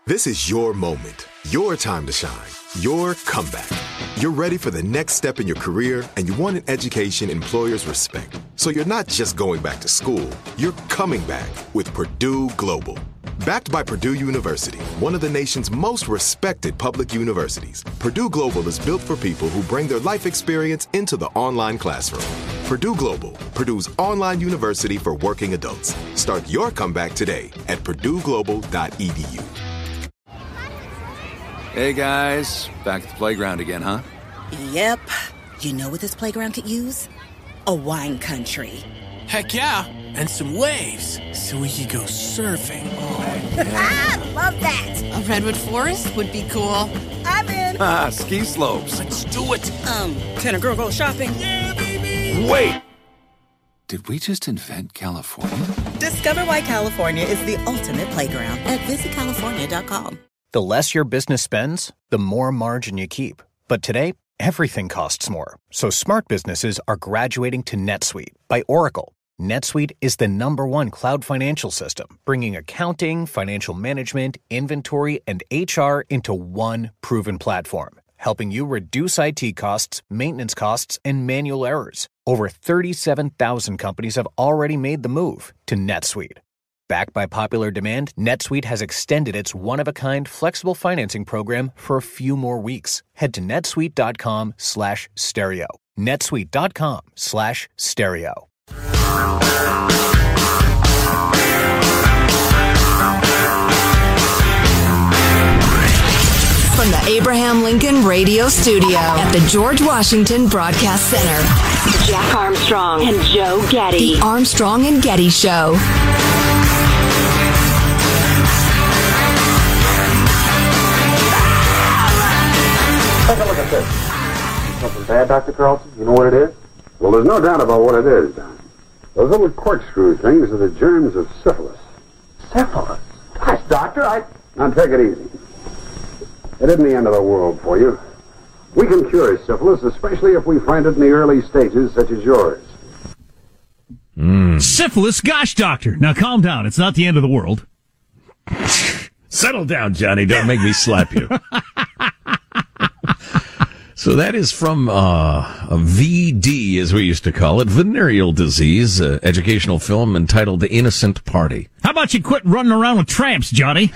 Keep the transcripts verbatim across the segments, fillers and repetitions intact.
This is your moment, your time to shine, your comeback. You're ready for the next step in your career, and you want an education employers respect. So you're not just going back to school, you're coming back with Purdue Global. Backed by Purdue University, one of the nation's most respected public universities, Purdue Global is built for people who bring their life experience into the online classroom. Purdue Global, Purdue's online university for working adults. Start your comeback today at purdue global dot e d u. Hey guys, back at the playground again, huh? Yep. You know what this playground could use? A wine country. Heck yeah, and some waves, so we could go surfing. Oh, yeah. Love that. A redwood forest would be cool. I'm in. Ah, ski slopes. Let's do it. Um, can a girl go shopping? Yeah, baby. Wait! Did we just invent California? Discover why California is the ultimate playground at visit california dot com. The less your business spends, the more margin you keep. But today, everything costs more. So smart businesses are graduating to NetSuite by Oracle. NetSuite is the number one cloud financial system, bringing accounting, financial management, inventory, and H R into one proven platform, helping you reduce I T costs, maintenance costs, and manual errors. Over thirty-seven thousand companies have already made the move to NetSuite. Backed by popular demand, NetSuite has extended its one-of-a-kind flexible financing program for a few more weeks. Head to netsuite.com slash stereo. netsuite.com slash stereo. From the Abraham Lincoln Radio Studio at the George Washington Broadcast Center, Jack Armstrong and Joe Getty. The Armstrong and Getty Show. Take a look at this. Something bad, Doctor Carlson? You know what it is? Well, there's no doubt about what it is, Don. Those little corkscrew things are the germs of syphilis. Syphilis? Gosh, Doctor, I... Now, take it easy. It isn't the end of the world for you. We can cure syphilis, especially if we find it in the early stages, such as yours. Mm. Syphilis? Gosh, Doctor. Now, calm down. It's not the end of the world. Settle down, Johnny. Don't make me slap you. So that is from uh, a V D, as we used to call it, venereal disease, uh, educational film entitled The Innocent Party. How about you quit running around with tramps, Johnny?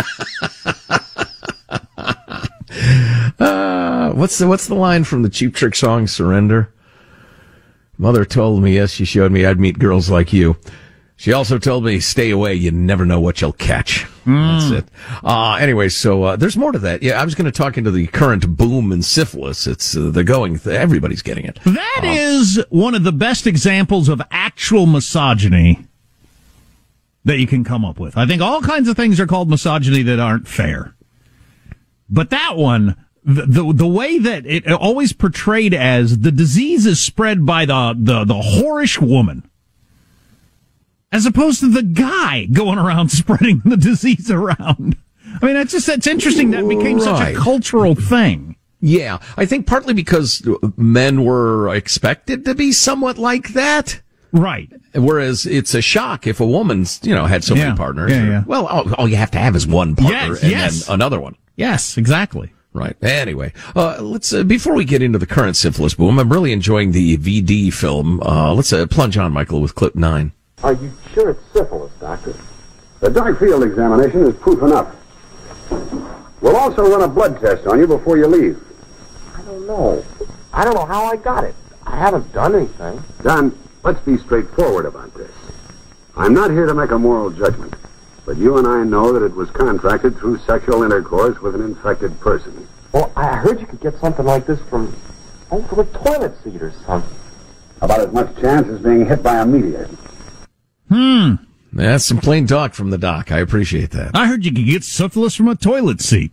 uh, what's the what's the line from the Cheap Trick song, Surrender? Mother told me, yes, she showed me I'd meet girls like you. She also told me, stay away, you never know what you'll catch. Mm. That's it. Uh, anyway, so uh, there's more to that. Yeah, I was going to talk into the current boom in syphilis. It's uh, the going, th- everybody's getting it. That um, is one of the best examples of actual misogyny that you can come up with. I think all kinds of things are called misogyny that aren't fair. But that one, the the, the way that it always portrayed as the disease is spread by the, the, the whorish woman, as opposed to the guy going around spreading the disease around. I mean, that's just, that's interesting. That became right. such a cultural thing. Yeah. I think partly because men were expected to be somewhat like that. Right. Whereas it's a shock if a woman's, you know, had so yeah. many partners. Yeah, or, yeah. Well, all, all you have to have is one partner yes, and yes. then another one. Yes, exactly. Right. Anyway, uh, let's, uh, before we get into the current syphilis boom, I'm really enjoying the V D film. Uh, let's uh, plunge on, Michael, with clip nine. Are you sure it's syphilis, Doctor? The dark field examination is proof enough. We'll also run a blood test on you before you leave. I don't know. I don't know how I got it. I haven't done anything. Don, let's be straightforward about this. I'm not here to make a moral judgment, but you and I know that it was contracted through sexual intercourse with an infected person. Well, I heard you could get something like this from, oh, from a toilet seat or something. About as much chance as being hit by a meteor. Hmm. That's some plain talk from the doc. I appreciate that. I heard you could get syphilis from a toilet seat.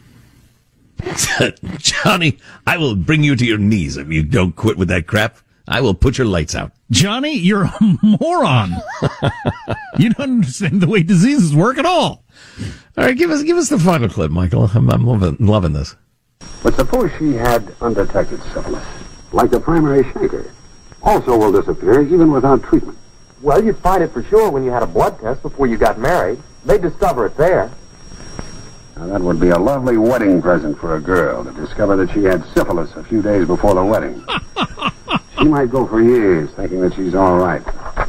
Johnny, I will bring you to your knees if you don't quit with that crap. I will put your lights out. Johnny, you're a moron. You don't understand the way diseases work at all. All right, give us give us the final clip, Michael. I'm, I'm loving, loving this. But suppose she had undetected syphilis, like the primary chancre. Also will disappear even without treatment. Well, you'd find it for sure when you had a blood test before you got married. They'd discover it there. Now, that would be a lovely wedding present for a girl to discover that she had syphilis a few days before the wedding. She might go for years thinking that she's all right.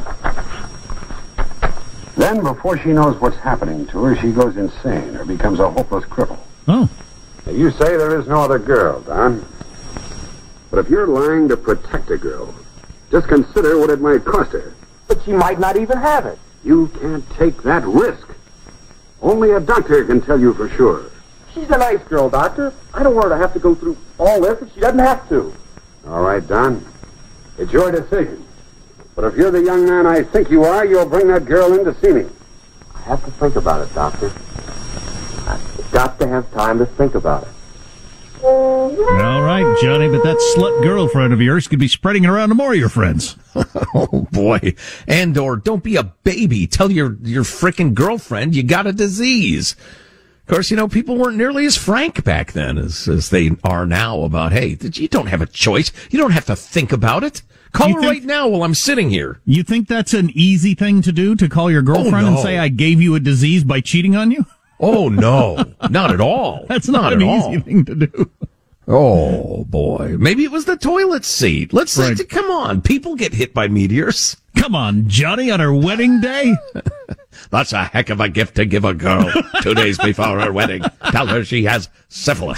Then, before she knows what's happening to her, she goes insane or becomes a hopeless cripple. Oh. Now, you say there is no other girl, Don. But if you're lying to protect a girl, just consider what it might cost her. But she might not even have it. You can't take that risk. Only a doctor can tell you for sure. She's a nice girl, Doctor. I don't want her to have to go through all this if she doesn't have to. All right, Don. It's your decision. But if you're the young man I think you are, you'll bring that girl in to see me. I have to think about it, Doctor. I've got to have time to think about it. All right, Johnny, but that slut girlfriend of yours could be spreading it around to more of your friends. Oh, boy. And or don't be a baby. Tell your, your frickin' girlfriend you got a disease. Of course, you know, people weren't nearly as frank back then as, as they are now about, hey, you don't have a choice. You don't have to think about it. Call You her think- right now while I'm sitting here. You think that's an easy thing to do, to call your girlfriend Oh, no. and say, I gave you a disease by cheating on you? Oh, no. Not at all. That's not, Not an at easy all. thing to do. Oh, boy. Maybe it was the toilet seat. Let's Right. say, come on. People get hit by meteors. Come on, Johnny, on her wedding day? That's a heck of a gift to give a girl two days before her wedding. Tell her she has syphilis.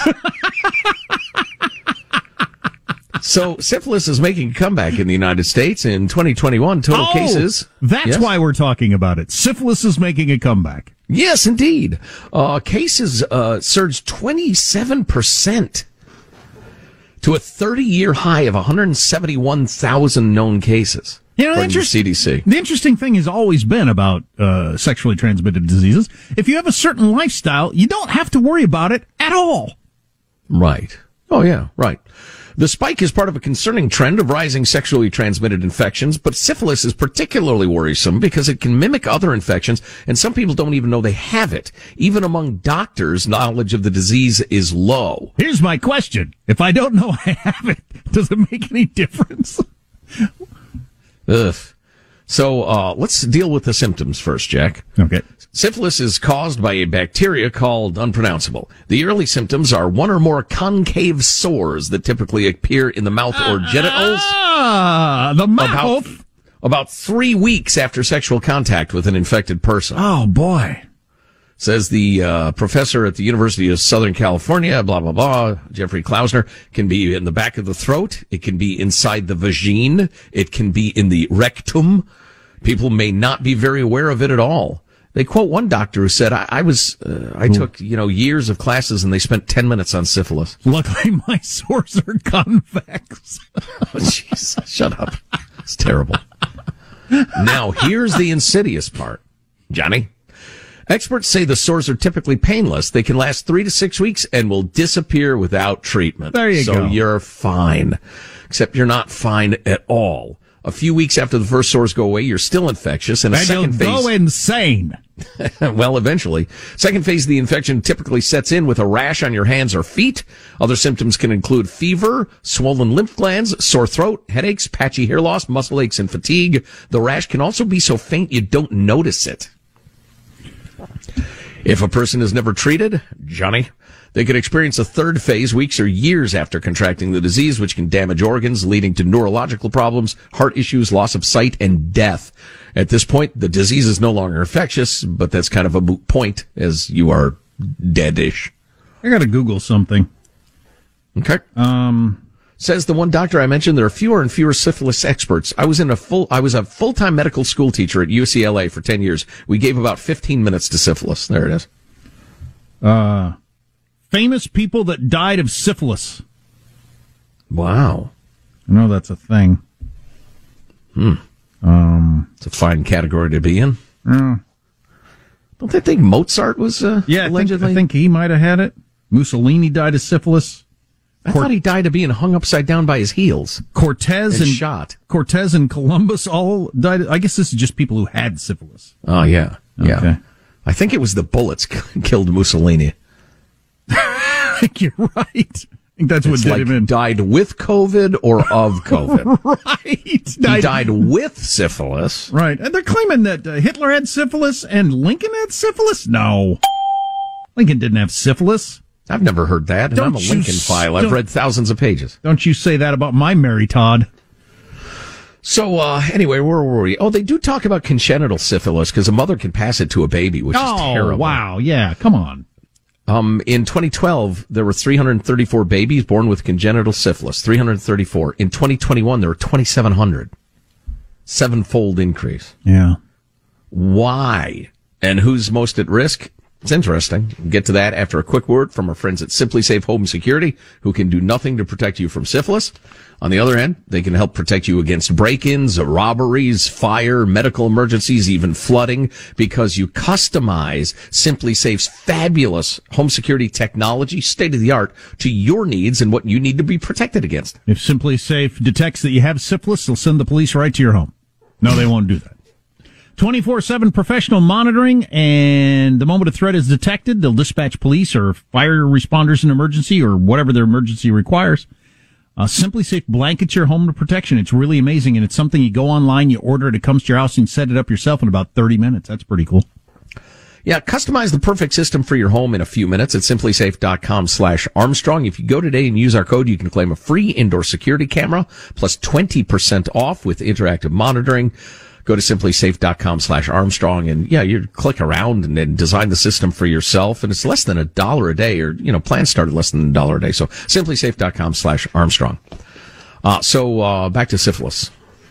So, syphilis is making a comeback in the United States in twenty twenty-one. Total Oh, cases. That's Yes? why we're talking about it. Syphilis is making a comeback. Yes, indeed. Uh, cases uh, surged twenty-seven percent to a thirty-year high of one hundred seventy-one thousand known cases. You know, according to the interest- C D C. The interesting thing has always been about uh, sexually transmitted diseases. If you have a certain lifestyle, you don't have to worry about it at all. Right. Oh, yeah, right. The spike is part of a concerning trend of rising sexually transmitted infections, but syphilis is particularly worrisome because it can mimic other infections, and some people don't even know they have it. Even among doctors, knowledge of the disease is low. Here's my question. If I don't know I have it, does it make any difference? Ugh. So, uh, let's deal with the symptoms first, Jack. Okay. Syphilis is caused by a bacteria called unpronounceable. The early symptoms are one or more concave sores that typically appear in the mouth or genitals. Ah, the mouth. About, about three weeks after sexual contact with an infected person. Oh, boy. Says the uh, professor at the University of Southern California, blah, blah, blah, Jeffrey Klausner. Can be in the back of the throat. It can be inside the vagine. It can be in the rectum. People may not be very aware of it at all. They quote one doctor who said, I, I was, uh, I took, you know, years of classes and they spent ten minutes on syphilis. Luckily, my sores are convex. Oh, jeez, shut up. It's terrible. Now, here's the insidious part. Johnny? Experts say the sores are typically painless. They can last three to six weeks and will disappear without treatment. There you so go. So you're fine. Except you're not fine at all. A few weeks after the first sores go away, you're still infectious. And a And second you'll phase. go insane. Well, eventually. Second phase of the infection typically sets in with a rash on your hands or feet. Other symptoms can include fever, swollen lymph glands, sore throat, headaches, patchy hair loss, muscle aches, and fatigue. The rash can also be so faint you don't notice it. If a person is never treated, Johnny, they could experience a third phase weeks or years after contracting the disease, which can damage organs, leading to neurological problems, heart issues, loss of sight, and death. At this point, the disease is no longer infectious, but that's kind of a moot point, as you are deadish. I gotta Google something. Okay. Um, Says the one doctor I mentioned, there are fewer and fewer syphilis experts. I was in a full, I was a full-time medical school teacher at U C L A for ten years. We gave about fifteen minutes to syphilis. There it is. uh, famous people that died of syphilis. Wow. I know that's a thing. Hmm. Um, It's a fine category to be in. uh, Don't they think Mozart was, uh, yeah, I think, allegedly? I think he might have had it. Mussolini died of syphilis. I thought he died of being hung upside down by his heels. Cortez and, and shot. Cortez and Columbus all died. I guess this is just people who had syphilis. Oh, yeah. Yeah. Okay. I think it was the bullets killed Mussolini. I think you're right. I think that's what It's did like him in. died with COVID or of COVID. Right. He died with syphilis. Right. And they're claiming that uh, Hitler had syphilis and Lincoln had syphilis? No. Lincoln didn't have syphilis. I've never heard that, and Don't I'm a you Lincoln file. I've don't- read thousands of pages. Don't you say that about my Mary Todd. So, uh, anyway, where were we? Oh, they do talk about congenital syphilis because a mother can pass it to a baby, which oh, is terrible. wow. Yeah, come on. Um, in twenty twelve, there were three hundred thirty-four babies born with congenital syphilis. three hundred thirty-four. In twenty twenty-one, there were twenty-seven hundred. Sevenfold increase. Yeah. Why? And who's most at risk? It's interesting. We'll get to that after a quick word from our friends at Simply Safe Home Security, who can do nothing to protect you from syphilis. On the other hand, they can help protect you against break-ins, robberies, fire, medical emergencies, even flooding, because you customize Simply Safe's fabulous home security technology, state-of-the-art, to your needs and what you need to be protected against. If Simply Safe detects that you have syphilis, they'll send the police right to your home. No, they won't do that. twenty-four seven professional monitoring, and the moment a threat is detected, they'll dispatch police or fire responders in emergency or whatever their emergency requires. Uh, Simply Safe blankets your home to protection. It's really amazing, and it's something you go online, you order it, it comes to your house, and set it up yourself in about thirty minutes. That's pretty cool. Yeah, customize the perfect system for your home in a few minutes at simplysafe.com slash Armstrong. If you go today and use our code, you can claim a free indoor security camera plus twenty percent off with interactive monitoring. Go to simplysafe.com slash Armstrong and yeah, you click around and then design the system for yourself. And it's less than a dollar a day, or, you know, plans start at less than a dollar a day. So simplysafe.com slash Armstrong. Uh, so, uh, back to syphilis.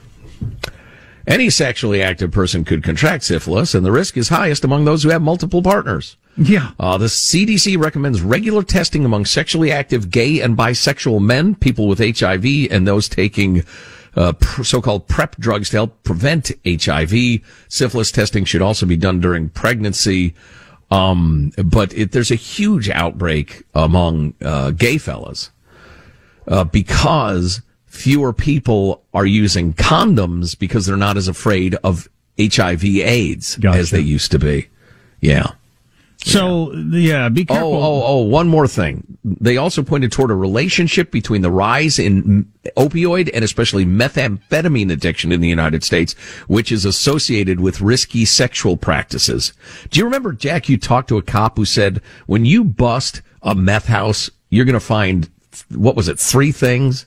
Any sexually active person could contract syphilis, and the risk is highest among those who have multiple partners. Yeah. Uh, the C D C recommends regular testing among sexually active gay and bisexual men, people with H I V, and those taking uh, pr- so-called PrEP drugs to help prevent H I V. Syphilis testing should also be done during pregnancy. Um, but it, there's a huge outbreak among uh, gay fellas uh, because fewer people are using condoms because they're not as afraid of H I V AIDS Gotcha. as they used to be. Yeah. So, yeah, be careful. Oh, oh, oh, one more thing. They also pointed toward a relationship between the rise in opioid and especially methamphetamine addiction in the United States, which is associated with risky sexual practices. Do you remember, Jack, you talked to a cop who said, when you bust a meth house, you're going to find, what was it, three things?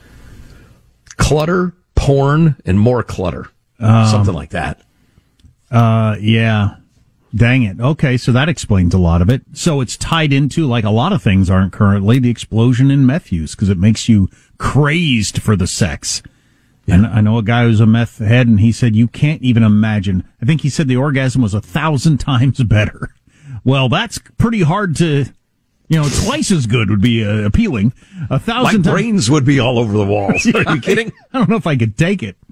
Clutter, porn, and more clutter. Um, Something like that. Uh, yeah. Dang it. Okay, so that explains a lot of it. So it's tied into, like a lot of things aren't currently, the explosion in meth use, because it makes you crazed for the sex. Yeah. And I know a guy who's a meth head, and he said you can't even imagine. I think he said the orgasm was a thousand times better. Well, that's pretty hard to, you know, twice as good would be uh, appealing. A thousand My times. brains would be all over the walls. Yeah, Are you kidding? I don't know if I could take it.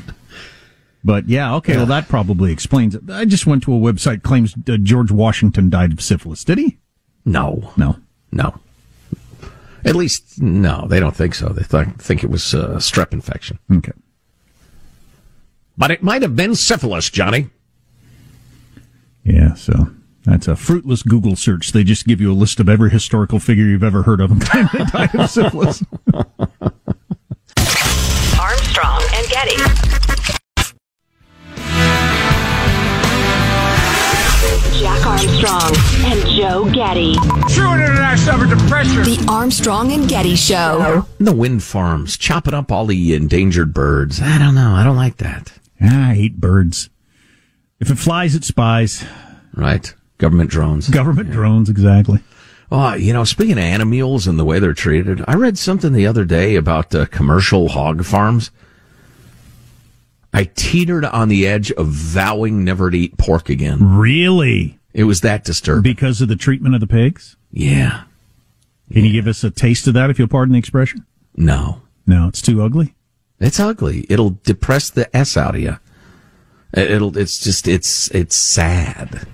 But yeah, okay, yeah. Well, that probably explains it. I just went to a website claims uh, George Washington died of syphilis. Did he? No. No. No. At least, no, they don't think so. They th- think it was uh, strep infection. Okay. But it might have been syphilis, Johnny. Yeah, so that's a fruitless Google search. They just give you a list of every historical figure you've ever heard of and claim they died of syphilis. Armstrong and Getty. Jack Armstrong and Joe Getty. True international depression. The Armstrong and Getty Show. The wind farms, chopping up all the endangered birds. I don't know. I don't like that. I hate birds. If it flies, it spies. Right. Government drones. Government yeah. drones, exactly. Oh, you know, speaking of animals and the way they're treated, I read something the other day about uh, commercial hog farms. I teetered on the edge of vowing never to eat pork again. Really? It was that disturbing. Because of the treatment of the pigs? Yeah. Can yeah. you give us a taste of that, if you'll pardon the expression? No. No, it's too ugly? It's ugly. It'll depress the S out of you. It'll, it's just, it's, it's sad.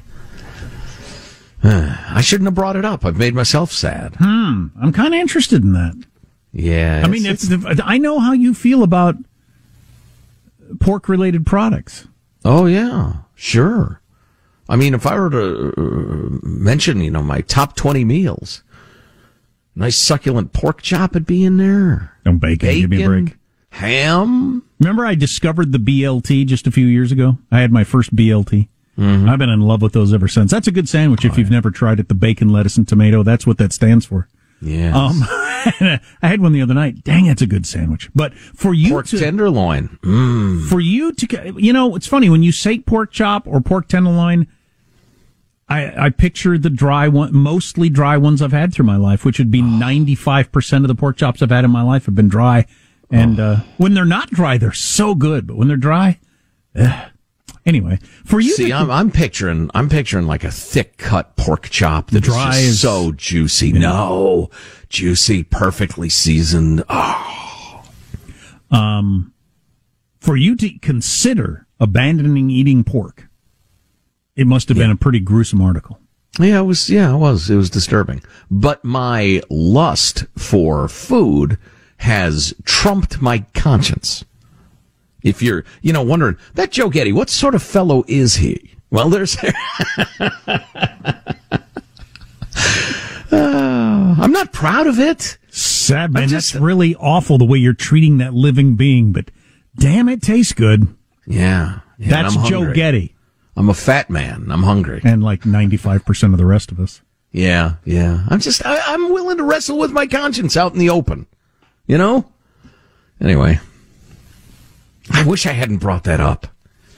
I shouldn't have brought it up. I've made myself sad. Hmm. I'm kind of interested in that. Yeah. I mean, it's, it's, I know how you feel about pork-related products. Oh, yeah. Sure. I mean, if I were to uh, mention, you know, my top twenty meals, nice succulent pork chop would be in there. No bacon. Bacon, give me a break. Ham. Remember I discovered the B L T just a few years ago? I had my first B L T. Mm-hmm. I've been in love with those ever since. That's a good sandwich if oh, you've yeah. never tried it. The bacon, lettuce, and tomato. That's what that stands for. Yeah. Um, I had one the other night. Dang, it's a good sandwich. But for you pork to tenderloin, mm. for you to, you know, it's funny when you say pork chop or pork tenderloin. I, I picture the dry one, mostly dry ones I've had through my life, which would be ninety-five percent of the pork chops I've had in my life have been dry. And, uh, when they're not dry, they're so good. But when they're dry, ugh. Anyway, for you, see, to, I'm, I'm picturing, I'm picturing like a thick cut pork chop that dry is just so juicy. Yeah. No, juicy, perfectly seasoned. Oh, um, for you to consider abandoning eating pork, it must have yeah. been a pretty gruesome article. Yeah, it was. Yeah, it was. It was disturbing. But my lust for food has trumped my conscience. If you're, you know, wondering, that Joe Getty, what sort of fellow is he? Well, there's... uh, I'm not proud of it. Sad, man. Just, that's really awful the way you're treating that living being, but damn, it tastes good. Yeah. yeah that's Joe Getty. I'm a fat man. I'm hungry. And like ninety-five percent of the rest of us. Yeah, yeah. I'm just, I, I'm willing to wrestle with my conscience out in the open. You know? Anyway. I wish I hadn't brought that up.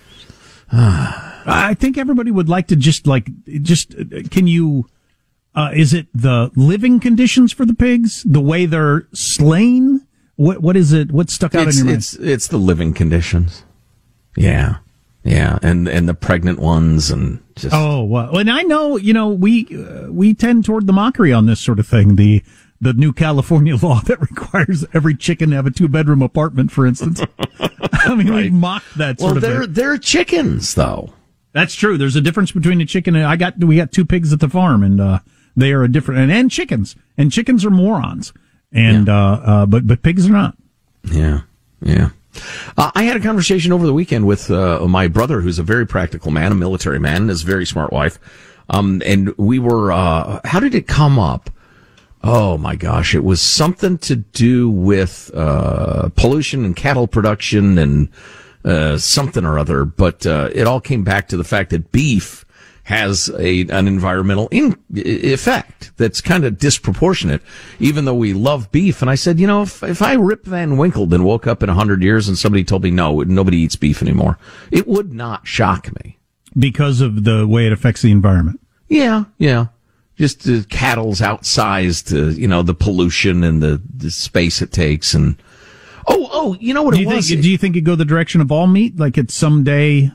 I think everybody would like to just like, just, can you, uh, is it the living conditions for the pigs? The way they're slain? What, what is it? What stuck out it's, in your mind? It's, it's the living conditions. Yeah. Yeah. And, and the pregnant ones and just. Oh, well, and I know, you know, we, uh, we tend toward the mockery on this sort of thing. The, The new California law that requires every chicken to have a two-bedroom apartment, for instance. I mean, right. we mocked that sort well, of they're, thing. they're chickens, though. That's true. There's a difference between a chicken and I got. We got two pigs at the farm, and uh, they are a different. And, and chickens, and chickens are morons, and yeah. uh, uh, but but pigs are not. Yeah, yeah. Uh, I had a conversation over the weekend with uh, my brother, who's a very practical man, a military man, and his very smart wife. Um, and we were. Uh, how did it come up? Oh my gosh, it was something to do with uh pollution and cattle production and uh something or other, but uh it all came back to the fact that beef has a an environmental in, effect that's kind of disproportionate, even though we love beef. And I said, you know, if, if I Rip Van Winkle and woke up in a hundred years and somebody told me, no, nobody eats beef anymore, it would not shock me. Because of the way it affects the environment. Yeah, yeah. Just the cattle's outsized, uh, you know, the pollution and the, the space it takes. And oh, oh, you know what do it you was? Think, do you think it go the direction of all meat? Like it's someday,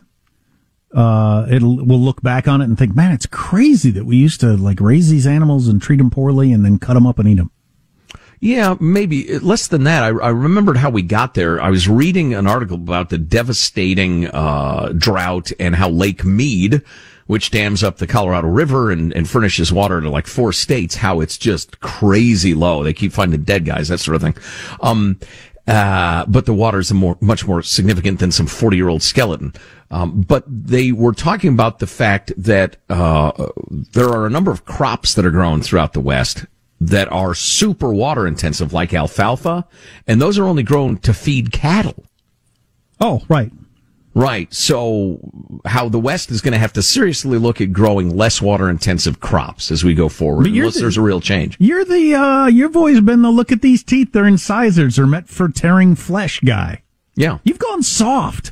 uh, it'll we'll look back on it and think, man, it's crazy that we used to like raise these animals and treat them poorly and then cut them up and eat them. Yeah, maybe less than that. I, I remembered how we got there. I was reading an article about the devastating uh, drought and how Lake Mead, which dams up the Colorado River and, and furnishes water to like four states, how it's just crazy low. They keep finding dead guys, that sort of thing. Um, uh, but the water is more, much more significant than some forty-year-old skeleton. Um, but they were talking about the fact that uh, there are a number of crops that are grown throughout the West that are super water intensive, like alfalfa, and those are only grown to feed cattle. Oh, right. Right. So how the West is going to have to seriously look at growing less water intensive crops as we go forward, unless the, there's a real change. You're the, uh, you've always been the look at these teeth, they're incisors, are meant for tearing flesh guy. Yeah. You've gone soft.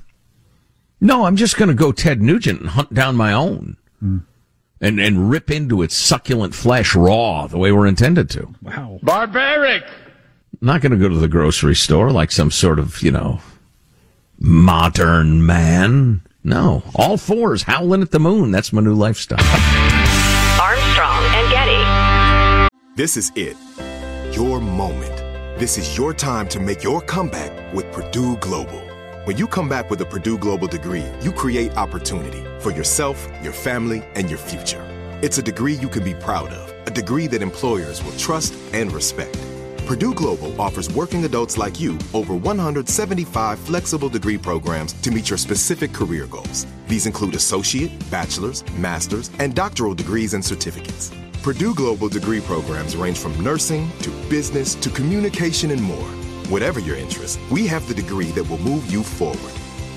No, I'm just going to go Ted Nugent and hunt down my own. Hmm. And, and rip into its succulent flesh raw the way we're intended to. Wow. Barbaric! I'm not going to go to the grocery store like some sort of, you know, modern man. No. All fours howling at the moon. That's my new lifestyle. Armstrong and Getty. This is it. Your moment. This is your time to make your comeback with Purdue Global. When you come back with a Purdue Global degree, you create opportunity for yourself, your family, and your future. It's a degree you can be proud of, a degree that employers will trust and respect. Purdue Global offers working adults like you over one hundred seventy-five flexible degree programs to meet your specific career goals. These include associate, bachelor's, master's, and doctoral degrees and certificates. Purdue Global degree programs range from nursing to business to communication and more. Whatever your interest, we have the degree that will move you forward.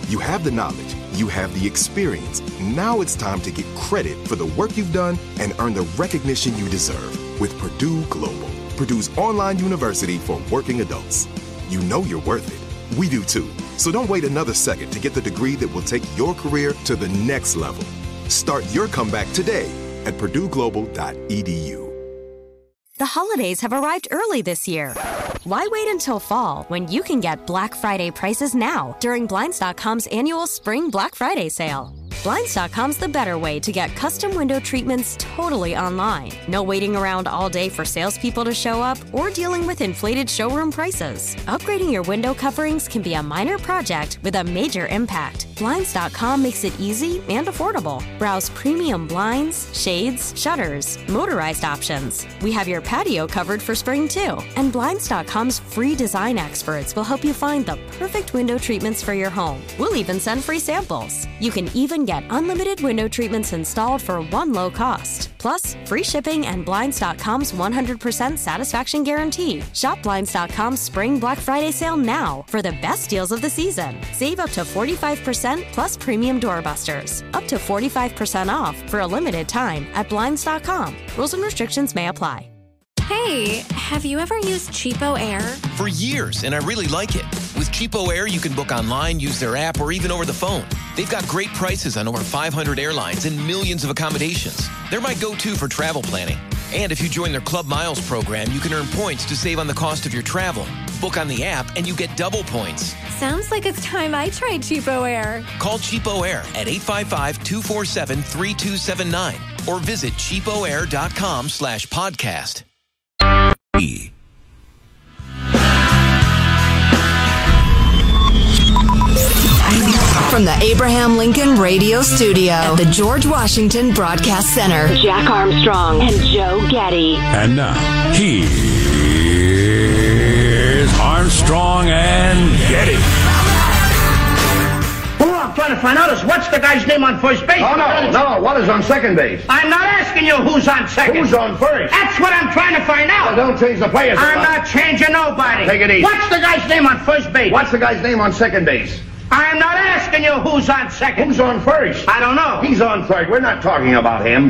You have the knowledge, you have the experience. Now it's time to get credit for the work you've done and earn the recognition you deserve with Purdue Global, Purdue's online university for working adults. You know you're worth it. We do too. So don't wait another second to get the degree that will take your career to the next level. Start your comeback today at purdue global dot e d u. The holidays have arrived early this year. Why wait until fall when you can get Black Friday prices now during Blinds dot com's annual Spring Black Friday sale? Blinds dot com's the better way to get custom window treatments totally online. No waiting around all day for salespeople to show up or dealing with inflated showroom prices. Upgrading your window coverings can be a minor project with a major impact. Blinds dot com makes it easy and affordable. Browse premium blinds, shades, shutters, motorized options. We have your patio covered for spring too. And Blinds dot com's free design experts will help you find the perfect window treatments for your home. We'll even send free samples. You can even get unlimited window treatments installed for one low cost. Plus, free shipping and Blinds dot com's one hundred percent satisfaction guarantee. Shop Blinds dot com's Spring Black Friday sale now for the best deals of the season. Save up to forty-five percent plus premium doorbusters. Up to forty-five percent off for a limited time at Blinds dot com. Rules and restrictions may apply. Hey, have you ever used Cheapo Air? For years, and I really like it. With Cheapo Air, you can book online, use their app, or even over the phone. They've got great prices on over five hundred airlines and millions of accommodations. They're my go-to for travel planning. And if you join their Club Miles program, you can earn points to save on the cost of your travel. Book on the app, and you get double points. Sounds like it's time I tried Cheapo Air. Call Cheapo Air at eight five five, two four seven, three two seven nine or visit cheapoair.com slash podcast. E. From the Abraham Lincoln Radio Studio at the George Washington Broadcast Center, Jack Armstrong and Joe Getty. And now, here's Armstrong and Getty. All I'm trying to find out is what's the guy's name on first base? Oh, no, no, what is on second base? I'm not asking you who's on second. Who's on first? That's what I'm trying to find out. Well, don't change the players. I'm not changing nobody. Take it easy. What's the guy's name on first base? What's the guy's name on second base? I'm not asking you who's on second. Who's on first? I don't know. He's on third. We're not talking about him.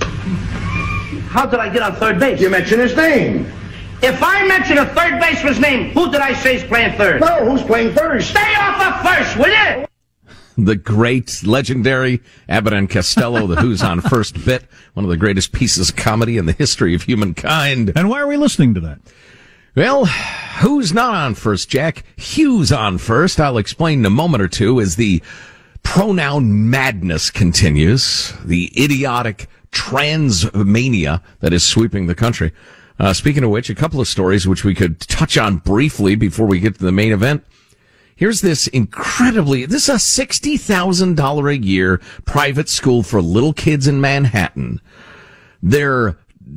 How did I get on third base? You mentioned his name. If I mention a third baseman's name, who did I say is playing third? No, who's playing first? Stay off of first, will you? The great, legendary Abbott and Costello, the Who's on First bit, one of the greatest pieces of comedy in the history of humankind. And why are we listening to that? Well, who's not on first, Jack? Hugh's on first. I'll explain in a moment or two as the pronoun madness continues, the idiotic transmania that is sweeping the country. Uh, speaking of which, a couple of stories which we could touch on briefly before we get to the main event. Here's this incredibly, this is a sixty thousand dollars a year private school for little kids in Manhattan. Their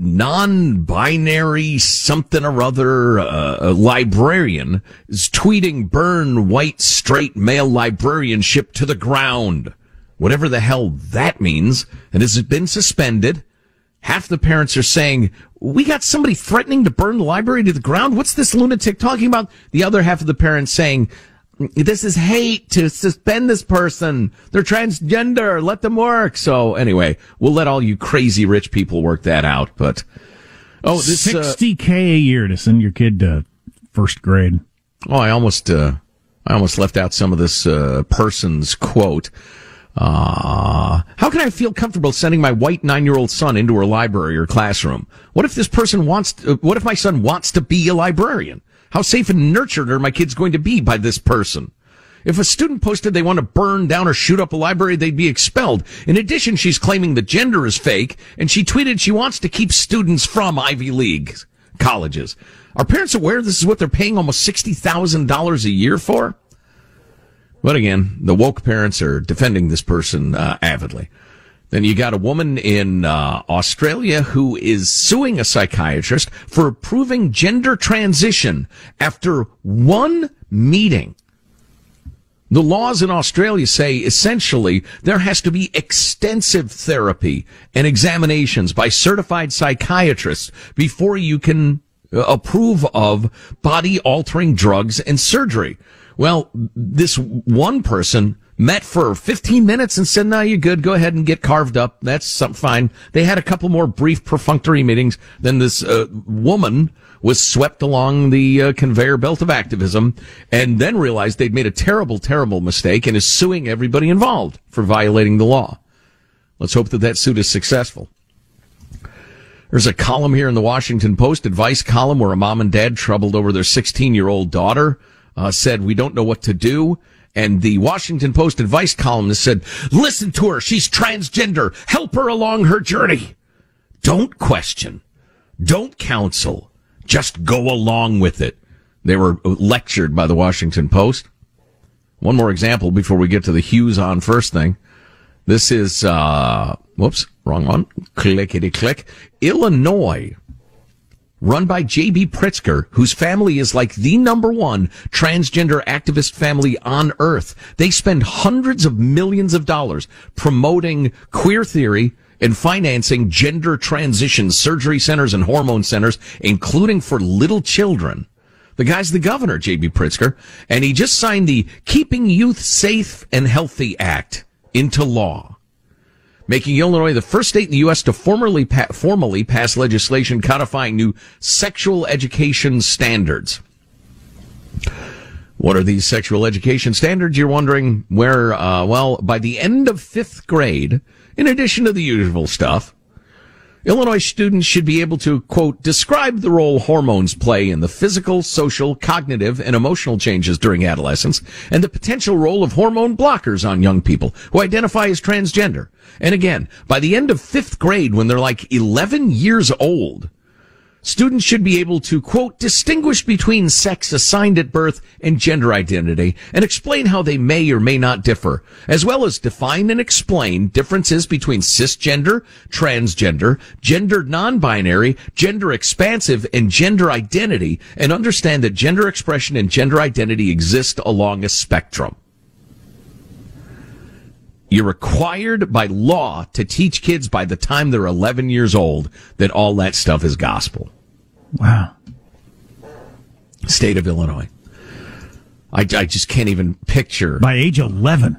non-binary something or other uh, librarian is tweeting burn white straight male librarianship to the ground. Whatever the hell that means. It has been suspended. Half the parents are saying, we got somebody threatening to burn the library to the ground. What's this lunatic talking about? The other half of the parents saying, this is hate to suspend this person. They're transgender. Let them work. So anyway, we'll let all you crazy rich people work that out. But, oh, this, sixty K a year to send your kid to first grade. Oh, I almost, uh, I almost left out some of this, uh, person's quote. Uh, how can I feel comfortable sending my white nine-year-old son into a library or classroom? What if this person wants to, what if my son wants to be a librarian? How safe and nurtured are my kids going to be by this person? If a student posted they want to burn down or shoot up a library, they'd be expelled. In addition, she's claiming the gender is fake, and she tweeted she wants to keep students from Ivy League colleges. Are parents aware this is what they're paying almost sixty thousand dollars a year for? But again, the woke parents are defending this person uh, avidly. Then you got a woman in uh, Australia who is suing a psychiatrist for approving gender transition after one meeting. The laws in Australia say essentially there has to be extensive therapy and examinations by certified psychiatrists before you can approve of body-altering drugs and surgery. Well, this one person met for fifteen minutes and said, no, you're good. Go ahead and get carved up. That's something fine. They had a couple more brief perfunctory meetings. Then this uh, woman was swept along the uh, conveyor belt of activism and then realized they'd made a terrible, terrible mistake and is suing everybody involved for violating the law. Let's hope that that suit is successful. There's a column here in the Washington Post, advice column, where a mom and dad troubled over their sixteen-year-old daughter uh, said, we don't know what to do. And the Washington Post advice columnist said, listen to her. She's transgender. Help her along her journey. Don't question. Don't counsel. Just go along with it. They were lectured by the Washington Post. One more example before we get to the Hughes on first thing. This is, uh, whoops, wrong one. Clickety click. Illinois. Run by J B. Pritzker, whose family is like the number one transgender activist family on earth. They spend hundreds of millions of dollars promoting queer theory and financing gender transition surgery centers and hormone centers, including for little children. The guy's the governor, J B. Pritzker, and he just signed the Keeping Youth Safe and Healthy Act into law, making Illinois the first state in the U S to formally, pa- formally pass legislation codifying new sexual education standards. What are these sexual education standards, you're wondering? Where, uh, well, by the end of fifth grade, in addition to the usual stuff, Illinois students should be able to, quote, describe the role hormones play in the physical, social, cognitive, and emotional changes during adolescence, and the potential role of hormone blockers on young people who identify as transgender. And again, by the end of fifth grade, when they're like eleven years old, students should be able to, quote, distinguish between sex assigned at birth and gender identity and explain how they may or may not differ, as well as define and explain differences between cisgender, transgender, gender non-binary, gender expansive, and gender identity, and understand that gender expression and gender identity exist along a spectrum. You're required by law to teach kids by the time they're eleven years old that all that stuff is gospel. Wow. State of Illinois. I, I just can't even picture. By age eleven.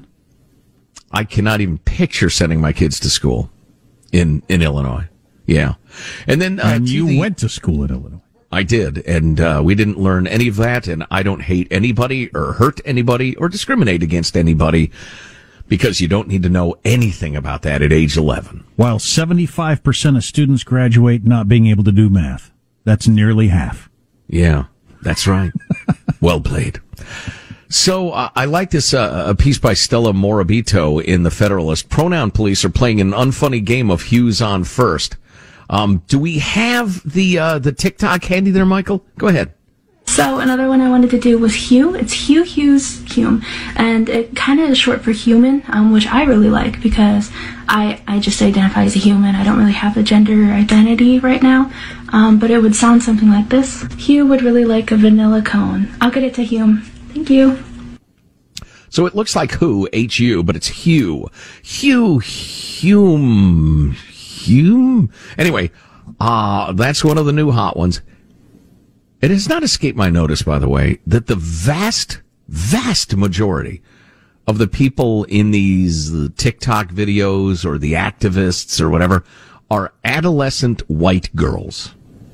I cannot even picture sending my kids to school in, in Illinois. Yeah. And then, uh, and you the, went to school in Illinois. I did. And, uh, we didn't learn any of that. And I don't hate anybody or hurt anybody or discriminate against anybody, because you don't need to know anything about that at age eleven. While seventy-five percent of students graduate not being able to do math. That's nearly half. Yeah, that's right. Well played. So uh, I like this uh, a piece by Stella Morabito in The Federalist. Pronoun police are playing an unfunny game of Hughes on first. Um, do we have the uh, the TikTok handy there, Michael? Go ahead. So another one I wanted to do was Hugh. It's Hugh Hughes Hume, and it kind of is short for human, um, which I really like because I, I just identify as a human. I don't really have a gender identity right now, um, but it would sound something like this. Hugh would really like a vanilla cone. I'll get it to Hume. Thank you. So it looks like who, H U, but it's Hugh. Hugh, Hume, Hume? Anyway, uh, that's one of the new hot ones. It has not escaped my notice, by the way, that the vast, vast majority of the people in these TikTok videos or the activists or whatever are adolescent white girls.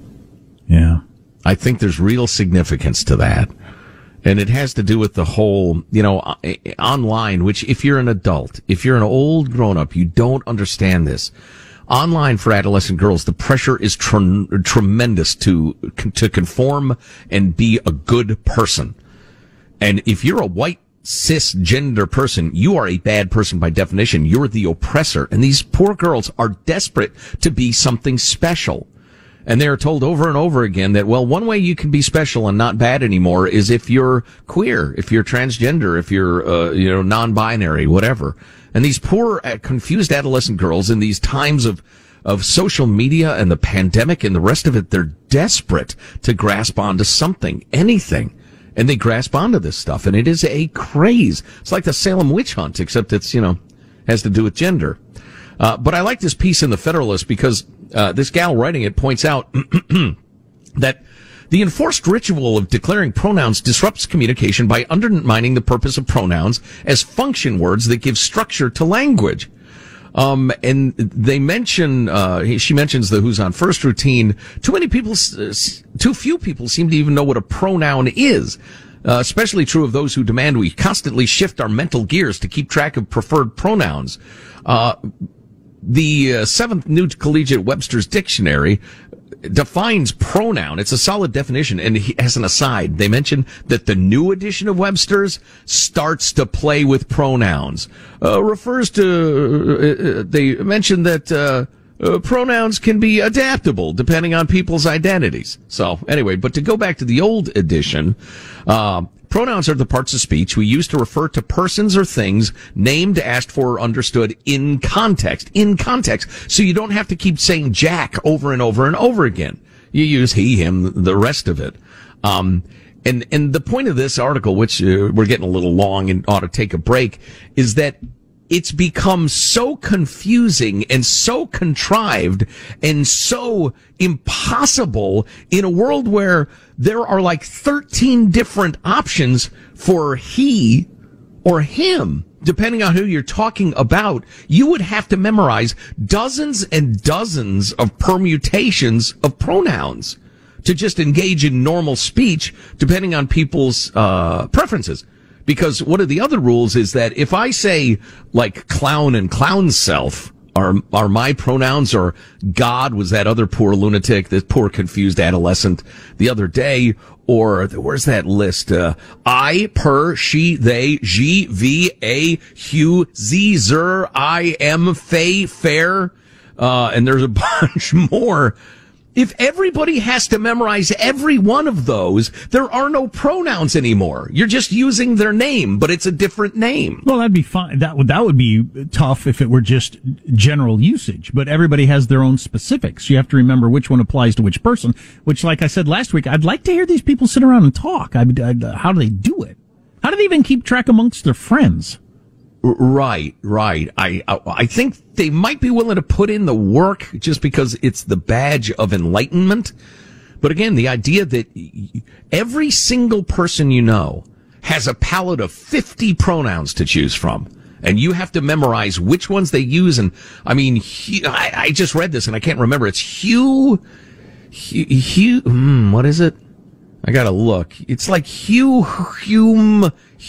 Yeah. I think there's real significance to that. And it has to do with the whole, you know, online, which if you're an adult, if you're an old grown-up, you don't understand this. Online for adolescent girls, the pressure is tre- tremendous to to conform and be a good person. And if you're a white cisgender person, you are a bad person by definition. You're the oppressor. And these poor girls are desperate to be something special. And they're told over and over again that, well, one way you can be special and not bad anymore is if you're queer, if you're transgender, if you're, uh, you know, non-binary, whatever. And these poor, uh, confused adolescent girls in these times of, of social media and the pandemic and the rest of it, they're desperate to grasp onto something, anything. And they grasp onto this stuff. And it is a craze. It's like the Salem witch hunt, except it's, you know, has to do with gender. Uh, but I like this piece in The Federalist because, uh, this gal writing it points out that The enforced ritual of declaring pronouns disrupts communication by undermining the purpose of pronouns as function words that give structure to language. Um, and they mention, uh, she mentions the Who's on First routine. Too many people, too few people seem to even know what a pronoun is. Uh, especially true of those who demand we constantly shift our mental gears to keep track of preferred pronouns. Uh, the uh, seventh New Collegiate Webster's Dictionary defines pronoun. It's a solid definition. And he, as an aside, they mention that the new edition of Webster's starts to play with pronouns. Uh, refers to, uh, they mention that, uh, Uh, pronouns can be adaptable depending on people's identities. So anyway, but to go back to the old edition, uh, pronouns are the parts of speech we use to refer to persons or things named, asked for, or understood in context. In context. So you don't have to keep saying Jack over and over and over again. You use he, him, the rest of it. Um, and, and the point of this article, which uh, we're getting a little long and ought to take a break, is that it's become so confusing and so contrived and so impossible in a world where there are like thirteen different options for he or him, depending on who you're talking about. You would have to memorize dozens and dozens of permutations of pronouns to just engage in normal speech, depending on people's uh preferences. Because one of the other rules is that if I say, like, clown and clown self are, are my pronouns, or God was that other poor lunatic, this poor confused adolescent the other day, or where's that list? Uh, I, per, she, they, she, v, a, hue, z, zer, I, am, fey, fair, uh, and there's a bunch more. If everybody has to memorize every one of those, there are no pronouns anymore. You're just using their name, but it's a different name. Well, that'd be fine. That would, that would be tough if it were just general usage, but everybody has their own specifics. You have to remember which one applies to which person, which, like I said last week, I'd like to hear these people sit around and talk. I, I, how do they do it? How do they even keep track amongst their friends? Right, right. I, I think they might be willing to put in the work just because it's the badge of enlightenment. But again, the idea that every single person you know has a palette of fifty pronouns to choose from, and you have to memorize which ones they use. And I mean, I, I just read this and I can't remember. It's Hugh, Hugh, Hugh hmm, what is it? I gotta look. It's like Hugh, Hume,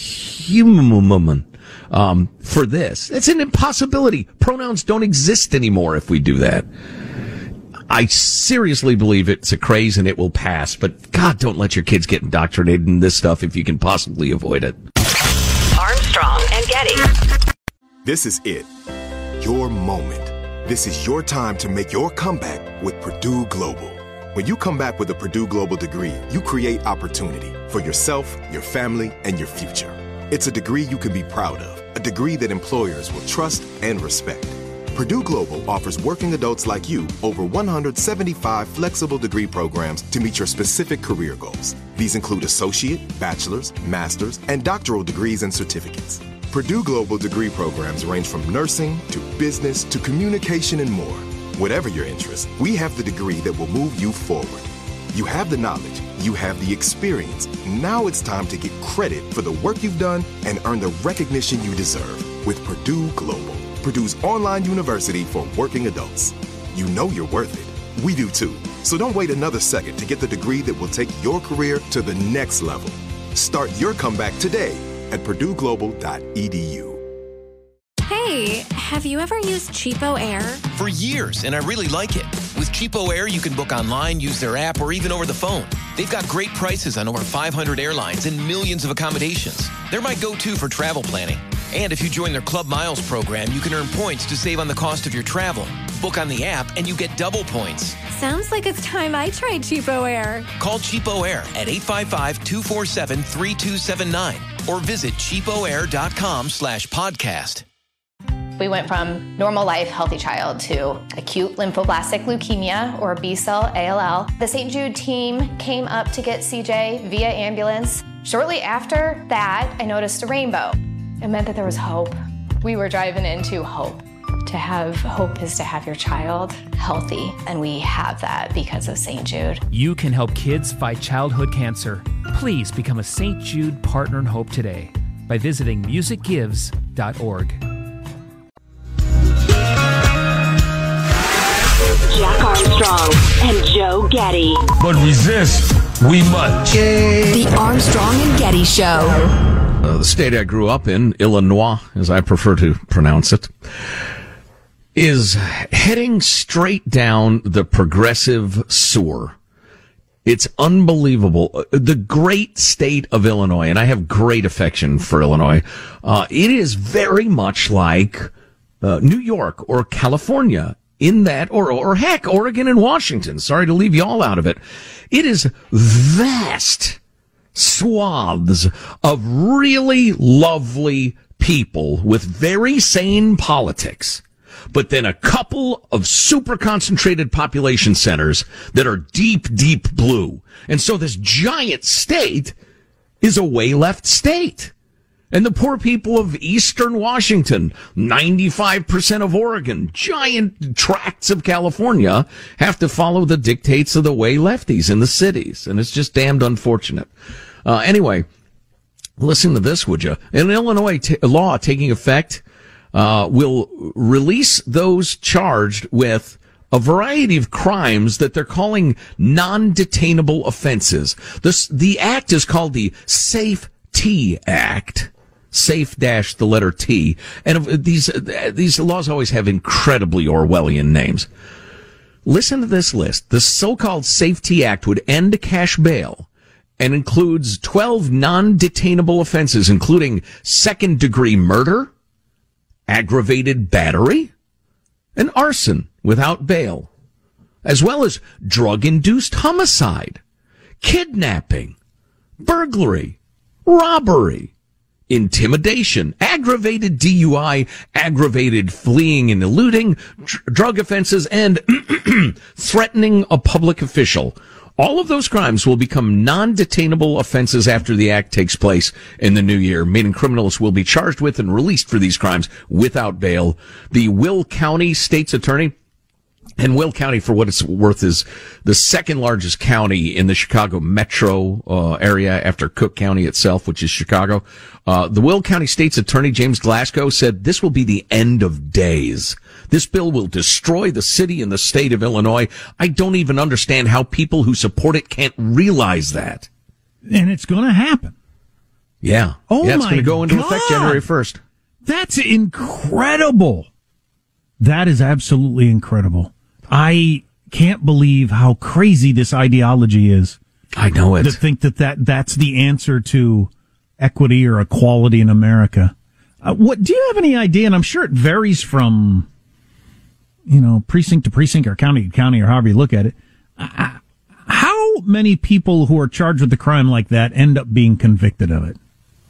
Hume. Um, for this. It's an impossibility. Pronouns don't exist anymore if we do that. I seriously believe it's a craze and it will pass, but God, don't let your kids get indoctrinated in this stuff if you can possibly avoid it. Armstrong and Getty. This is it. Your moment. This is your time to make your comeback with Purdue Global. When you come back with a Purdue Global degree, you create opportunity for yourself, your family, and your future. It's a degree you can be proud of, a degree that employers will trust and respect. Purdue Global offers working adults like you over one hundred seventy-five flexible degree programs to meet your specific career goals. These include associate, bachelor's, master's, and doctoral degrees and certificates. Purdue Global degree programs range from nursing to business to communication and more. Whatever your interest, we have the degree that will move you forward. You have the knowledge, you have the experience. Now it's time to get credit for the work you've done and earn the recognition you deserve with Purdue Global, Purdue's online university for working adults. You know you're worth it. We do too. So don't wait another second to get the degree that will take your career to the next level. Start your comeback today at purdue global dot e d u. Hey, have you ever used Cheapo Air? For years, and I really like it. With Cheapo Air, you can book online, use their app, or even over the phone. They've got great prices on over five hundred airlines and millions of accommodations. They're my go-to for travel planning. And if you join their Club Miles program, you can earn points to save on the cost of your travel. Book on the app, and you get double points. Sounds like it's time I tried Cheapo Air. Call Cheapo Air at eight five five, two four seven, three two seven nine or visit cheapoair.com slash podcast. We went from normal life, healthy child to acute lymphoblastic leukemia, or B-cell A L L. The Saint Jude team came up to get C J via ambulance. Shortly after that, I noticed a rainbow. It meant that there was hope. We were driving into hope. To have hope is to have your child healthy, and we have that because of Saint Jude. You can help kids fight childhood cancer. Please become a Saint Jude Partner in Hope today by visiting music gives dot org. Jack Armstrong and Joe Getty. But resist, we must. The Armstrong and Getty Show. Uh, the state I grew up in, Illinois, as I prefer to pronounce it, is heading straight down the progressive sewer. It's unbelievable. The great state of Illinois, and I have great affection for Illinois, uh, it is very much like uh, New York or California in that, or, or heck, Oregon and Washington. Sorry to leave you all out of it. It is vast swaths of really lovely people with very sane politics, but then a couple of super concentrated population centers that are deep, deep blue. And so this giant state is a way left state. And the poor people of eastern Washington, ninety-five percent of Oregon, giant tracts of California, have to follow the dictates of the way lefties in the cities. And it's just damned unfortunate. Uh, anyway, listen to this, would you? An Illinois t- law taking effect uh, will release those charged with a variety of crimes that they're calling non-detainable offenses. This, the act is called the Safe T Act. Safe dash the letter T. And these, these laws always have incredibly Orwellian names. Listen to this list. The so-called Safe T Act would end cash bail and includes twelve non-detainable offenses, including second-degree murder, aggravated battery, and arson without bail, as well as drug-induced homicide, kidnapping, burglary, robbery, intimidation, aggravated D U I, aggravated fleeing and eluding, dr- drug offenses, and threatening a public official. All of those crimes will become non-detainable offenses after the act takes place in the new year, meaning criminals will be charged with and released for these crimes without bail. The Will County State's Attorney, and Will County, for what it's worth, is the second largest county in the Chicago metro uh, area after Cook County itself, which is Chicago. Uh, the Will County State's Attorney, James Glasgow, said this will be the end of days. This bill will destroy the city and the state of Illinois. I don't even understand how people who support it can't realize that. And it's going to happen. Yeah. Oh, yeah, it's my going to go into God. effect January first. That's incredible. That is absolutely incredible. I can't believe how crazy this ideology is. I know it. To think that, that that's the answer to equity or equality in America. Uh, what do you have any idea? And I'm sure it varies from, you know, precinct to precinct or county to county or however you look at it. Uh, how many people who are charged with a crime like that end up being convicted of it?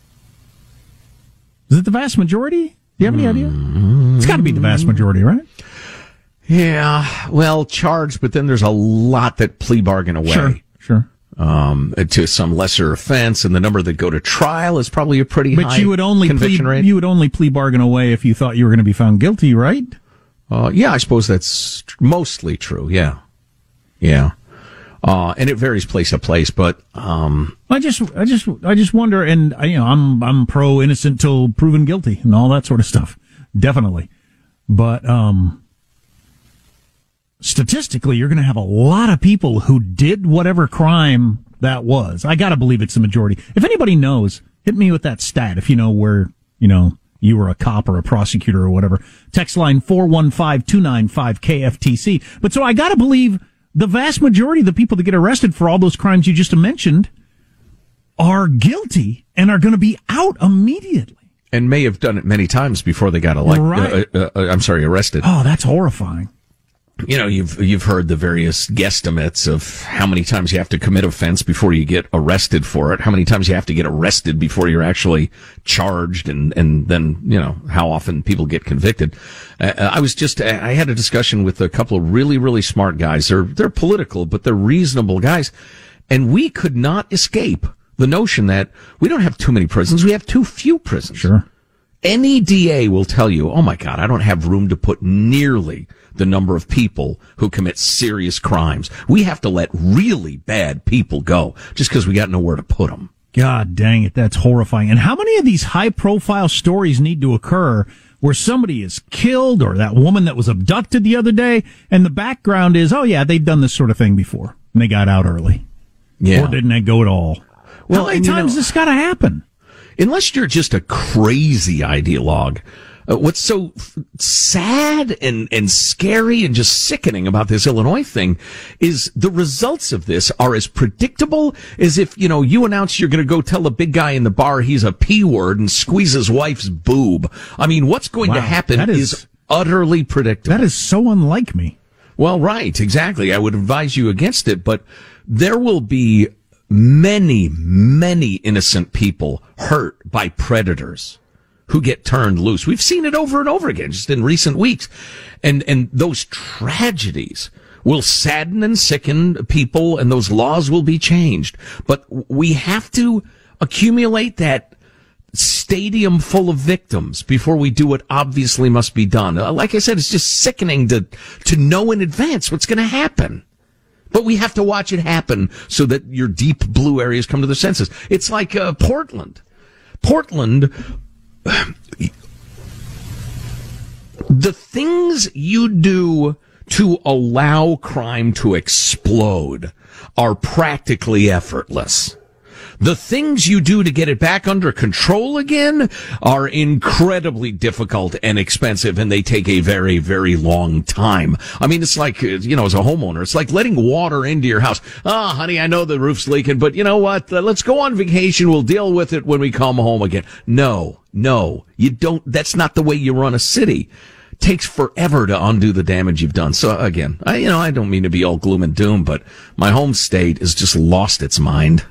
Is it the vast majority? Do you have any idea? Mm-hmm. It's got to be the vast majority, right? Yeah, well, charged, but then there's a lot that plea bargain away. Sure, sure. Um, to some lesser offense, and the number that go to trial is probably a pretty but high you would only conviction plea, rate. You would only plea bargain away if you thought you were going to be found guilty, right? Uh, yeah, I suppose that's mostly true. Yeah, yeah. Uh, and it varies place to place, but um, I just, I just, I just wonder, and you know, I'm, I'm pro innocent till proven guilty and all that sort of stuff, definitely. But um, statistically, you're going to have a lot of people who did whatever crime that was. I got to believe it's the majority. If anybody knows, hit me with that stat. If you know where, you know, you were a cop or a prosecutor or whatever. Text line four one five, two nine five, K F T C. But so I got to believe the vast majority of the people that get arrested for all those crimes you just mentioned are guilty and are going to be out immediately. And may have done it many times before they got elected. Right. Uh, uh, I'm sorry, arrested. Oh, that's horrifying. You know, you've you've heard the various guesstimates of how many times you have to commit offense before you get arrested for it, how many times you have to get arrested before you're actually charged, and, and then, you know, how often people get convicted. Uh, I was just, I had a discussion with a couple of really, really smart guys. They're, they're political, but they're reasonable guys. And we could not escape the notion that we don't have too many prisons. We have too few prisons. Sure. Any D A will tell you, oh my God, I don't have room to put nearly the number of people who commit serious crimes. We have to let really bad people go just because we got nowhere to put them. God dang it, that's horrifying. And how many of these high-profile stories need to occur where somebody is killed, or that woman that was abducted the other day, and the background is, oh yeah, they've done this sort of thing before, and they got out early. Yeah. Or didn't they go at all? Well, how many and, you times know, this got to happen? Unless you're just a crazy ideologue. Uh, what's so f- sad and, and scary and just sickening about this Illinois thing is the results of this are as predictable as if, you know, you announce you're going to go tell a big guy in the bar he's a P word and squeeze his wife's boob. I mean, what's going Wow, to happen that is, is utterly predictable. That is so unlike me. Well, right, exactly. I would advise you against it, but there will be many, many innocent people hurt by predators who get turned loose. We've seen it over and over again just in recent weeks. And, and those tragedies will sadden and sicken people, and those laws will be changed. But we have to accumulate that stadium full of victims before we do what obviously must be done. Like I said, it's just sickening to, to know in advance what's going to happen. But we have to watch it happen so that your deep blue areas come to their senses. It's like uh, Portland. Portland, the things you do to allow crime to explode are practically effortless. The things you do to get it back under control again are incredibly difficult and expensive, and they take a very, very long time. I mean, it's like, you know, as a homeowner, it's like letting water into your house. Ah, oh, honey, I know the roof's leaking, but you know what? Uh, let's go on vacation. We'll deal with it when we come home again. No, no, you don't. That's not the way you run a city. It takes forever to undo the damage you've done. So again, I, you know, I don't mean to be all gloom and doom, but my home state has just lost its mind.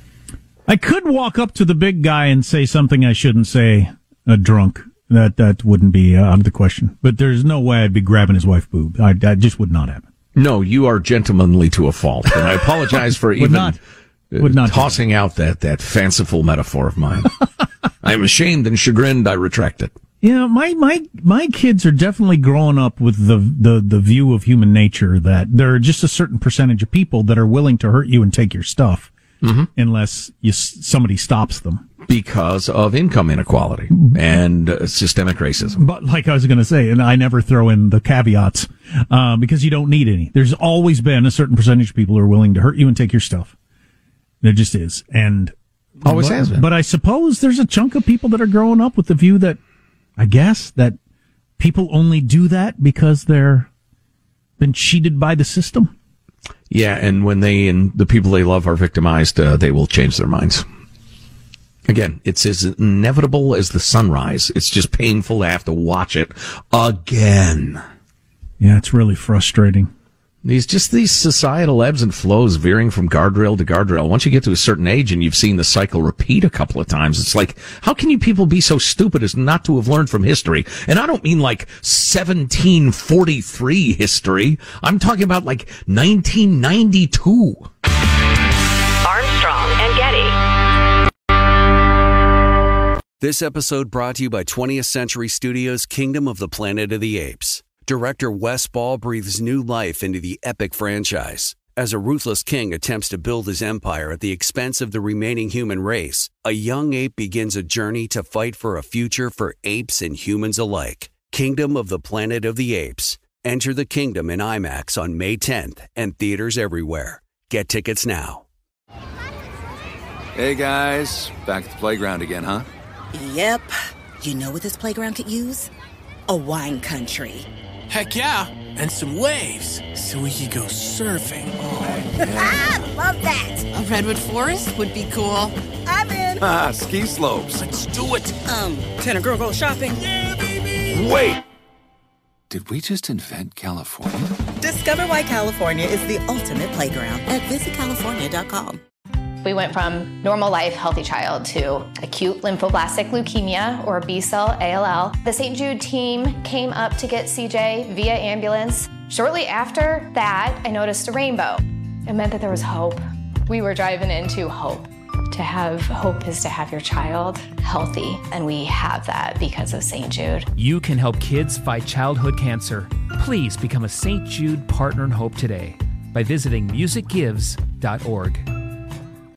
I could walk up to the big guy and say something I shouldn't say, uh, drunk. That that wouldn't be uh, out of the question. But there's no way I'd be grabbing his wife boob. I, that just would not happen. No, you are gentlemanly to a fault, and I apologize for even not, would not tossing out that, that fanciful metaphor of mine. I am ashamed and chagrined. I retract it. You know, my, my, my kids are definitely growing up with the, the, the view of human nature that there are just a certain percentage of people that are willing to hurt you and take your stuff. Mm-hmm. Unless you, somebody stops them. Because of income inequality and uh, systemic racism. But like I was going to say, and I never throw in the caveats, uh, because you don't need any. There's always been a certain percentage of people who are willing to hurt you and take your stuff. There just is. And always but, has been. But I suppose there's a chunk of people that are growing up with the view that, I guess, that people only do that because they're been cheated by the system. Yeah, and when they and the people they love are victimized, uh, they will change their minds. Again, it's as inevitable as the sunrise. It's just painful to have to watch it again. Yeah, it's really frustrating. These just these societal ebbs and flows veering from guardrail to guardrail. Once you get to a certain age and you've seen the cycle repeat a couple of times, it's like, how can you people be so stupid as not to have learned from history? And I don't mean like seventeen forty-three history. I'm talking about like nineteen ninety-two. Armstrong and Getty. This episode brought to you by twentieth Century Studios' Kingdom of the Planet of the Apes. Director Wes Ball breathes new life into the epic franchise. As a ruthless king attempts to build his empire at the expense of the remaining human race, a young ape begins a journey to fight for a future for apes and humans alike. Kingdom of the Planet of the Apes. Enter the kingdom in IMAX on May tenth and theaters everywhere. Get tickets now. Hey guys, back at the playground again, huh? Yep. You know what this playground could use? A wine country. Heck yeah, and some waves, so we could go surfing. Oh, yeah. Love that. A redwood forest would be cool. I'm in. Ah, ski slopes. Let's do it. Um, can a girl go shopping? Yeah, baby. Wait. Did we just invent California? Discover why California is the ultimate playground at visit california dot com. We went from normal life, healthy child to acute lymphoblastic leukemia, or B-cell A L L. The Saint Jude team came up to get C J via ambulance. Shortly after that, I noticed a rainbow. It meant that there was hope. We were driving into hope. To have hope is to have your child healthy, and we have that because of Saint Jude. You can help kids fight childhood cancer. Please become a Saint Jude Partner in Hope today by visiting music gives dot org.